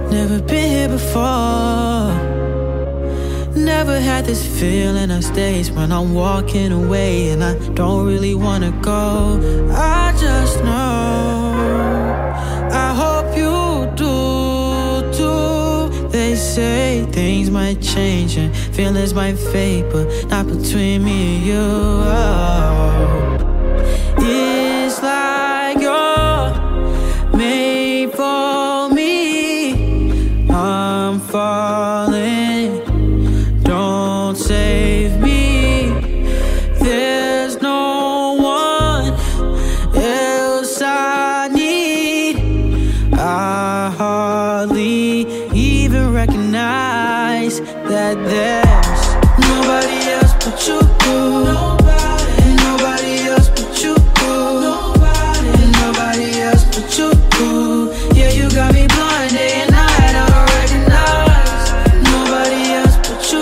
Never been here before. Never had this feeling on stage when I'm walking away and I don't really wanna go. I just know, I hope you do too. They say things might change and feelings might fade, but not between me and you. It's like you're made for me. I'm falling, don't save me. There's no one else I need. I hardly even recognize that there's nobody else but you. Nobody else but you. Nobody else but you. Yeah, you got me blind day and night. I don't recognize nobody else but you.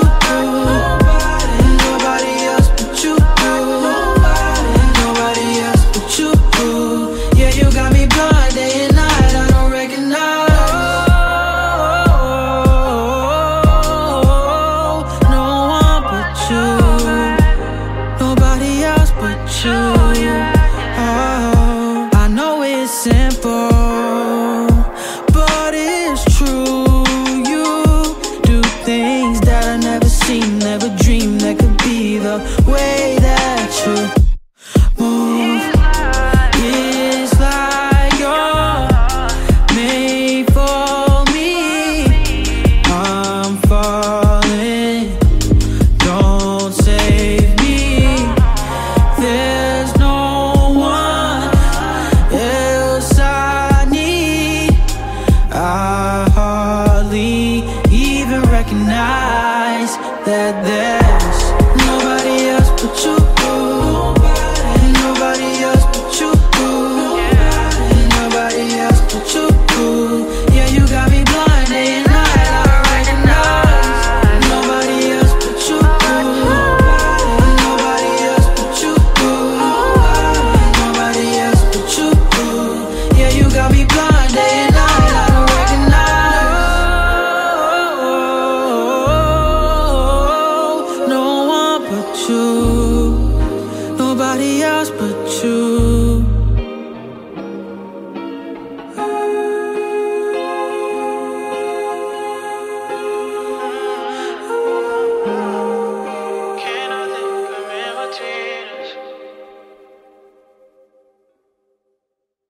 Nobody else but you. Nobody else but you. Yeah, you got me blind day and night. I don't recognize no one but you. Nobody else but you. Oh, I know it's simple, but it's true. You do things that I never seen, never dreamed that could be the way that you move. It's like you're made for me. I'm falling, don't save me. There's no one else I need. I hardly even recognize that there's nobody else but you.